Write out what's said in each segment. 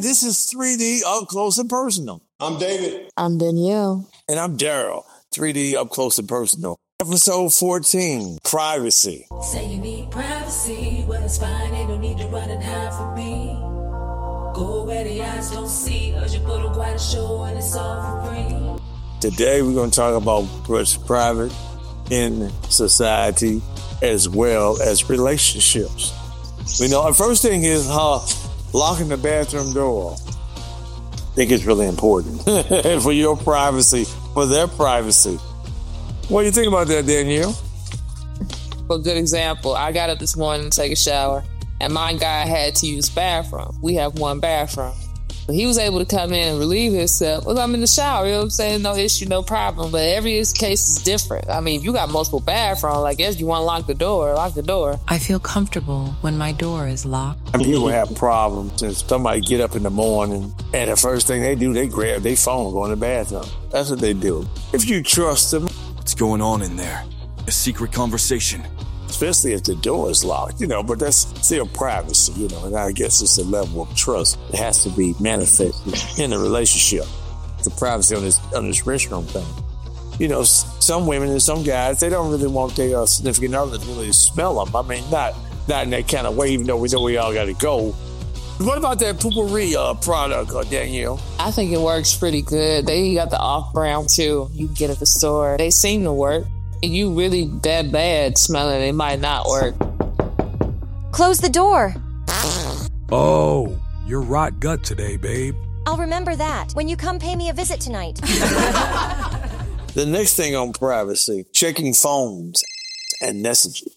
This is 3D Up Close and Personal. I'm David. I'm Danielle. And I'm Daryl. 3D Up Close and Personal. Episode 14, Privacy. Say you need privacy, well it's fine, ain't no need to run and hide from me. Go where the eyes don't see, or you put on quite a show and it's all for free. Today we're going to talk about what's private in society as well as relationships. You know, the first thing is locking the bathroom door. I think it's really important for your privacy, for their privacy. What do you think about that, Danielle? For a good example, I got up this morning to take a shower, and my guy had to use the bathroom. We have one bathroom. But he was able to come in and relieve himself. Well, I'm in the shower, you know what I'm saying? No issue, no problem. But every case is different. I mean, if you got multiple bathrooms, I guess you want to lock the door. I feel comfortable when my door is locked. I mean, people have problems. And somebody get up in the morning, and the first thing they do, they grab their phone and go in the bathroom. That's what they do. If you trust them. What's going on in there? A secret conversation. Especially if the door is locked, but that's still privacy, and I guess it's a level of trust. It has to be manifested in a relationship. The privacy on this restroom thing. Some women and some guys, they don't really want their significant other to really smell them. I mean, not in that kind of way, even though we know we all got to go. What about that Poo-Pourri product, Danielle? I think it works pretty good. They got the off-brand too. You can get it at the store. They seem to work. If you really that bad smelling, it might not work. Close the door. Oh, you're rot gut today, babe. I'll remember that when you come pay me a visit tonight. The next thing on privacy, checking phones and messages.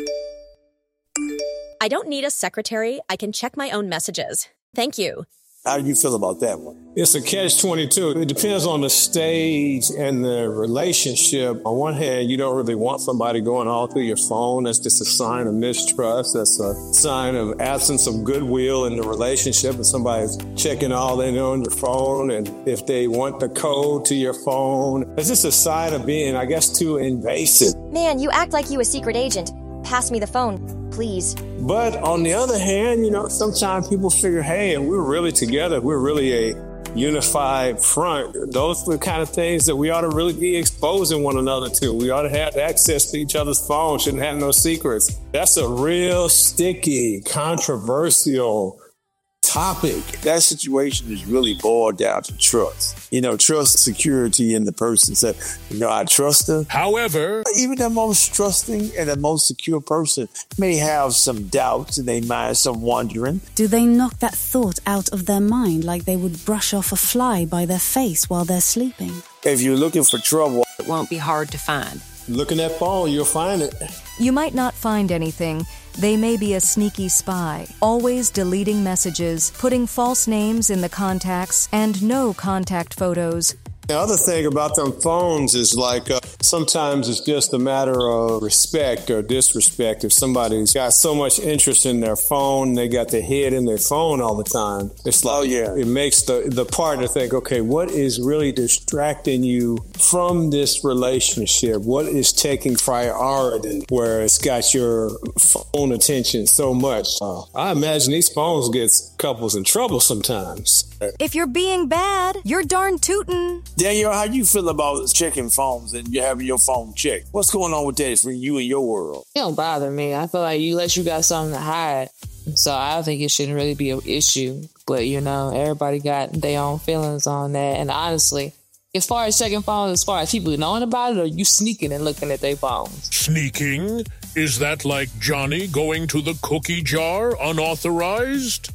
I don't need a secretary. I can check my own messages. Thank you. How do you feel about that one? It's a catch-22. It depends on the stage and the relationship. On one hand, you don't really want somebody going all through your phone. That's just a sign of mistrust. That's a sign of absence of goodwill in the relationship. If somebody's checking all they know on your phone, and if they want the code to your phone, it's just a sign of being, I guess, too invasive. Man, you act like you a secret agent. Pass me the phone, please. But on the other hand, sometimes people figure, hey, we're really together. We're really a unified front. Those are the kind of things that we ought to really be exposing one another to. We ought to have access to each other's phones. Shouldn't have no secrets. That's a real sticky, controversial topic. That situation is really boiled down to trust. Trust, security in the person. Said, I trust her. However, even the most trusting and the most secure person may have some doubts in their mind, some wondering. Do they knock that thought out of their mind like they would brush off a fly by their face while they're sleeping? If you're looking for trouble, it won't be hard to find. Look in that phone, you'll find it. You might not find anything. They may be a sneaky spy, always deleting messages, putting false names in the contacts, and no contact photos. The other thing about them phones is sometimes it's just a matter of respect or disrespect. If somebody's got so much interest in their phone, they got their head in their phone all the time. It's like, it makes the partner think, okay, what is really distracting you from this relationship? What is taking priority where it's got your phone attention so much? I imagine these phones get couples in trouble sometimes. If you're being bad, you're darn tootin'. Danielle, how you feel about checking phones and you having your phone checked? What's going on with that for you and your world? It don't bother me. I feel like unless you got something to hide. So I think it shouldn't really be an issue. But, everybody got their own feelings on that. And honestly, as far as checking phones, as far as people knowing about it, or you sneaking and looking at their phones? Sneaking? Is that like Johnny going to the cookie jar unauthorized?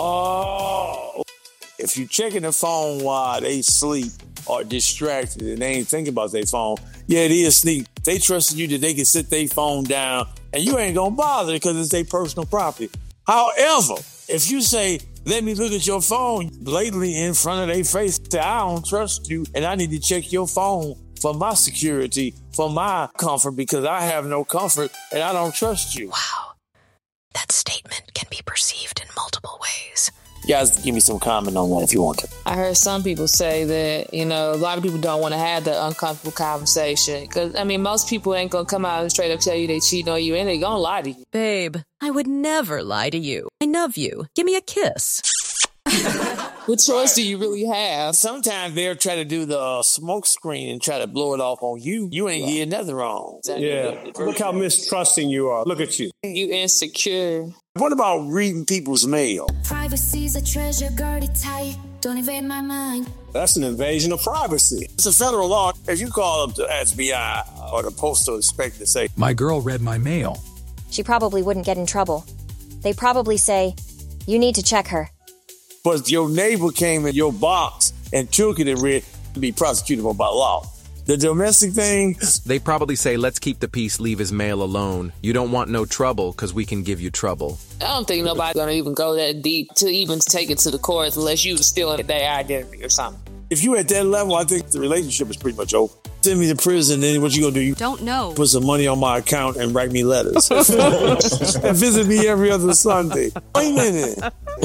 Oh, if you checking the phone while they sleep or distracted and they ain't thinking about their phone, it is sneak. They trusted you that they can sit their phone down and you ain't gonna bother because it's their personal property. However, if you say, let me look at your phone blatantly in front of their face, say, I don't trust you and I need to check your phone for my security, for my comfort, because I have no comfort and I don't trust you. Wow. That statement can be perceived in multiple ways. You guys give me some comment on that if you want to. I heard some people say that, a lot of people don't want to have the uncomfortable conversation. Because, most people ain't going to come out and straight up tell you they cheating on you and they going to lie to you. Babe, I would never lie to you. I love you. Give me a kiss. What choice do you really have? Sometimes they'll try to do the smoke screen and try to blow it off on you. You ain't getting nothing wrong. Yeah. Look how mistrusting you are. Look at you. You insecure. What about reading people's mail? Privacy's a treasure guarded tight. Don't invade my mind. That's an invasion of privacy. It's a federal law. If you call up the FBI or the postal inspector and say, my girl read my mail, she probably wouldn't get in trouble. They'd probably say, you need to check her. But your neighbor came in your box and took it and read, to be prosecutable by law. The domestic thing, they probably say, let's keep the peace, leave his mail alone. You don't want no trouble because we can give you trouble. I don't think nobody's going to even go that deep to even take it to the courts unless you steal their identity or something. If you at that level, I think the relationship is pretty much over. Send me to prison, then what you gonna do? You don't know. Put some money on my account and write me letters. And visit me every other Sunday. Wait a minute.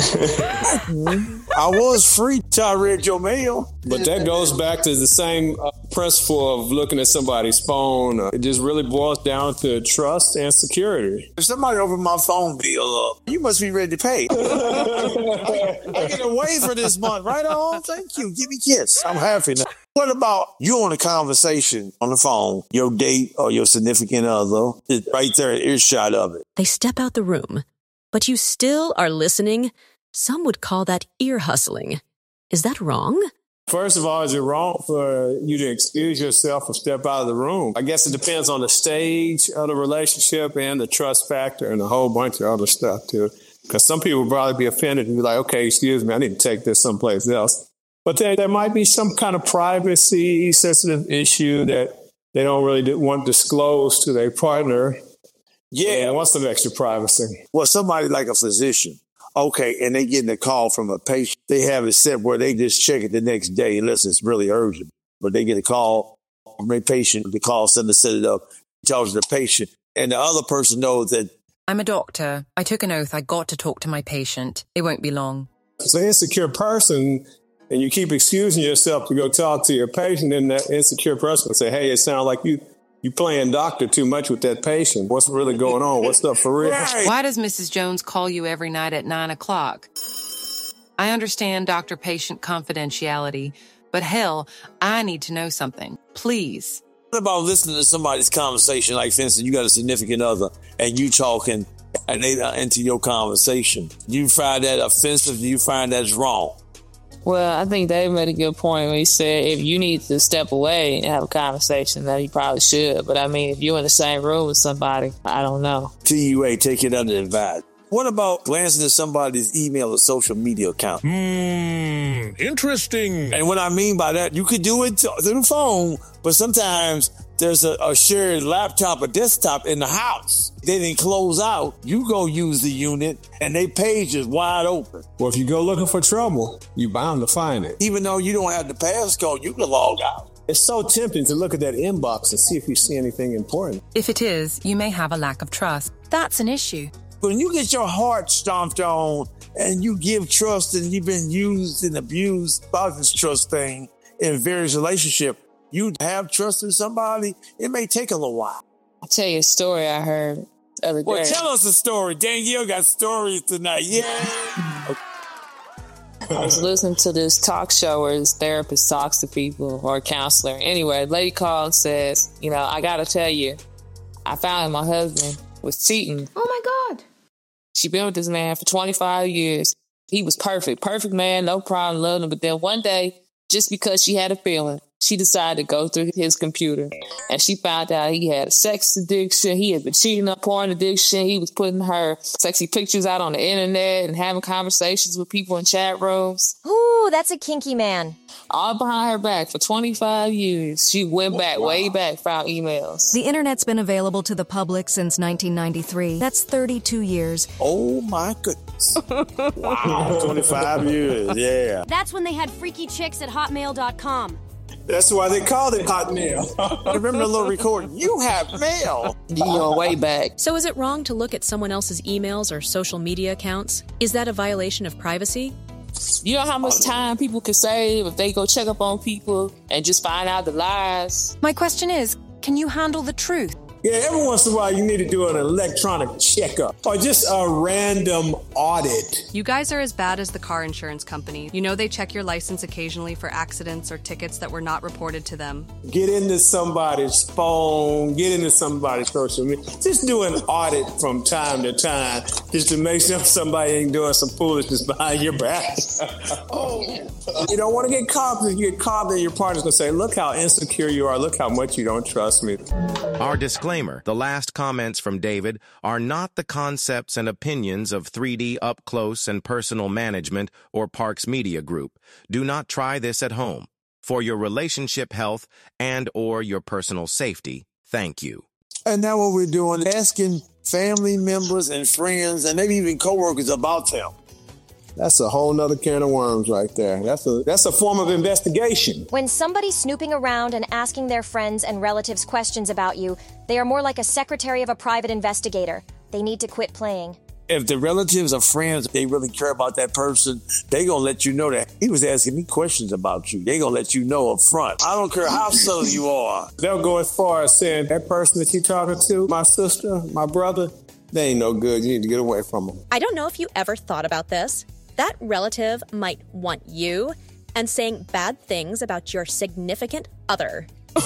I was free till I read your mail. But that goes back to the same principle of looking at somebody's phone. It just really boils down to trust and security. If somebody opened my phone bill up, you must be ready to pay. I get away for this month. Right on. Thank you. Give me a kiss. I'm happy now. What about you on a conversation on the phone, your date or your significant other is right there at earshot of it? They step out the room, but you still are listening. Some would call that ear hustling. Is that wrong? First of all, is it wrong for you to excuse yourself or step out of the room? I guess it depends on the stage of the relationship and the trust factor and a whole bunch of other stuff too. Because some people would probably be offended and be like, okay, excuse me, I need to take this someplace else. But there might be some kind of privacy sensitive issue that they don't really want disclosed to their partner. Yeah. They want some extra privacy. Well, somebody like a physician, okay, and they getting a call from a patient. They have it set where they just check it the next day unless it's really urgent. But they get a call from a patient, the call center set it up, tells the patient, and the other person knows that I'm a doctor. I took an oath I got to talk to my patient. It won't be long. It's an insecure person, and you keep excusing yourself to go talk to your patient, and that insecure person will say, hey, it sounds like you playing doctor too much with that patient. What's really going on? What's up for real? Why does Mrs. Jones call you every night at 9 o'clock? I understand doctor-patient confidentiality, but hell, I need to know something. Please. What about listening to somebody's conversation? Like, for instance, you got a significant other and you talking and they into your conversation. Do you find that offensive? Do you find that's wrong? Well, I think Dave made a good point when he said if you need to step away and have a conversation, then you probably should. But I mean, if you're in the same room with somebody, I don't know. TUA, take it under advice. What about glancing at somebody's email or social media account? Interesting. And what I mean by that, you could do it through the phone, but sometimes there's a shared laptop or desktop in the house. They didn't close out. You go use the unit, and their page is wide open. Well, if you go looking for trouble, you're bound to find it. Even though you don't have the passcode, you can log out. It's so tempting to look at that inbox and see if you see anything important. If it is, you may have a lack of trust. That's an issue. When you get your heart stomped on and you give trust and you've been used and abused about this trust thing in various relationships, you have trust in somebody, it may take a little while. I'll tell you a story I heard the other day. Well, tell us a story. Danielle got stories tonight. Yeah. I was listening to this talk show where this therapist talks to people or a counselor. Anyway, the lady called and says, I got to tell you, I found my husband was cheating. Oh, my God. She been with this man for 25 years. He was perfect. Perfect man, no problem, loved him. But then one day, just because she had a feeling, she decided to go through his computer. And she found out he had a sex addiction. He had been cheating on porn addiction. He was putting her sexy pictures out on the internet and having conversations with people in chat rooms. Ooh, that's a kinky man. All behind her back for 25 years. She went back, way back, found emails. The internet's been available to the public since 1993. That's 32 years. Oh, my goodness. Wow, 25 years, yeah. That's when they had freaky chicks at hotmail.com. That's why they called it Hotmail. Remember the little recording? You have mail. You go way back. So is it wrong to look at someone else's emails or social media accounts? Is that a violation of privacy? You know how much time people can save if they go check up on people and just find out the lies? My question is, can you handle the truth? Yeah, every once in a while you need to do an electronic checkup or just a random audit. You guys are as bad as the car insurance company. You know they check your license occasionally for accidents or tickets that were not reported to them. Get into somebody's phone, get into somebody's social media. Just do an audit from time to time just to make sure somebody ain't doing some foolishness behind your back. You don't want to get caught. If you get caught, then your partner's going to say, look how insecure you are. Look how much you don't trust me. Our disclaimer, the last comments from David are not the concepts and opinions of 3D Up Close and Personal Management or Parks Media Group. Do not try this at home. For your relationship health and or your personal safety, thank you. And now what we're doing, asking family members and friends and maybe even coworkers about them. That's a whole nother can of worms right there. That's a form of investigation. When somebody's snooping around and asking their friends and relatives questions about you, they are more like a secretary of a private investigator. They need to quit playing. If the relatives or friends, they really care about that person, they going to let you know that he was asking me questions about you. They going to let you know up front. I don't care how subtle you are. They'll go as far as saying, that person that you're talking to, my sister, my brother, they ain't no good. You need to get away from them. I don't know if you ever thought about this. That relative might want you and saying bad things about your significant other.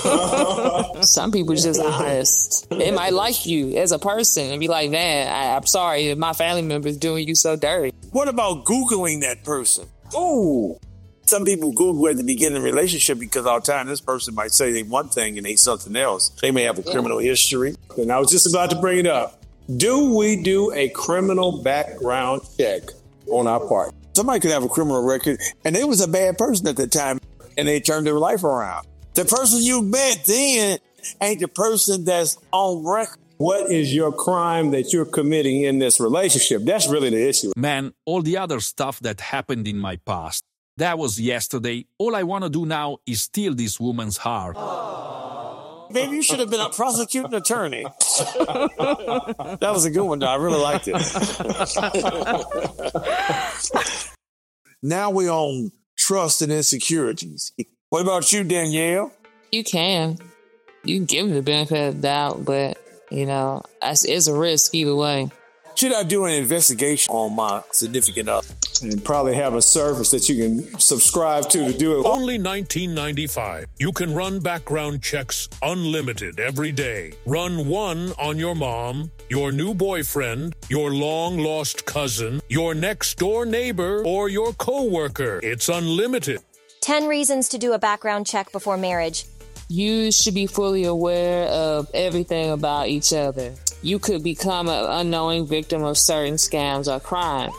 Some people just honest. They might like you as a person and be like, man, I'm sorry if my family member is doing you so dirty. What about Googling that person? Ooh. Some people Google at the beginning of the relationship because all the time this person might say they one thing and they something else. They may have a criminal history. And I was just about to bring it up. Do we do a criminal background check on our part? Somebody could have a criminal record and they was a bad person at the time and they turned their life around. The person you met then ain't the person that's on record. What is your crime that you're committing in this relationship? That's really the issue. Man, all the other stuff that happened in my past, that was yesterday. All I want to do now is steal this woman's heart. Maybe you should have been a prosecuting attorney. That was a good one, though. I really liked it. Now we're on trust and insecurities. What about you, Danielle? You can give them the benefit of the doubt, but, it's a risk either way. Should I do an investigation on my significant other? And probably have a service that you can subscribe to do it. Only $19.95. You can run background checks unlimited every day. Run one on your mom, your new boyfriend, your long-lost cousin, your next-door neighbor, or your coworker. It's unlimited. 10 reasons to do a background check before marriage. You should be fully aware of everything about each other. You could become an unknowing victim of certain scams or crimes.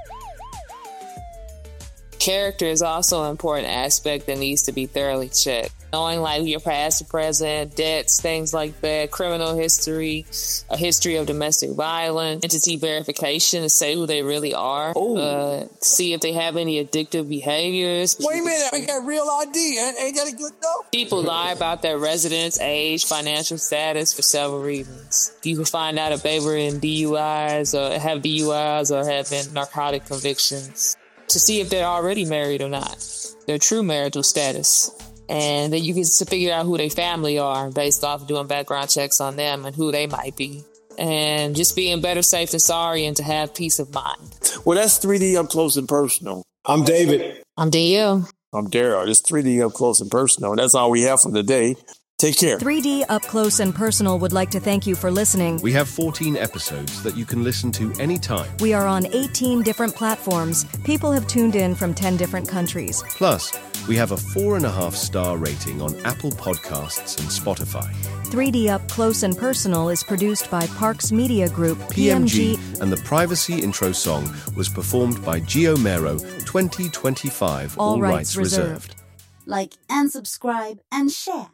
Character is also an important aspect that needs to be thoroughly checked. Knowing your past and present, debts, things like that, criminal history, a history of domestic violence, entity verification to say who they really are, see if they have any addictive behaviors. Wait a minute, I got real ID. Ain't that a good note? People lie about their residence, age, financial status for several reasons. You can find out if they were in DUIs or have DUIs or have been narcotic convictions to see if they're already married or not, their true marital status. And then you get to figure out who their family are based off of doing background checks on them and who they might be. And just being better safe than sorry and to have peace of mind. Well, that's 3D Up Close and Personal. I'm David. I'm Danielle. I'm Daryl. It's 3D Up Close and Personal. And that's all we have for today. Take care. 3D Up Close and Personal would like to thank you for listening. We have 14 episodes that you can listen to anytime. We are on 18 different platforms. People have tuned in from 10 different countries. Plus, we have a 4.5-star rating on Apple Podcasts and Spotify. 3D Up Close and Personal is produced by Parks Media Group, PMG, and the privacy intro song was performed by Gio Mero, 2025, all rights reserved. Like and subscribe and share.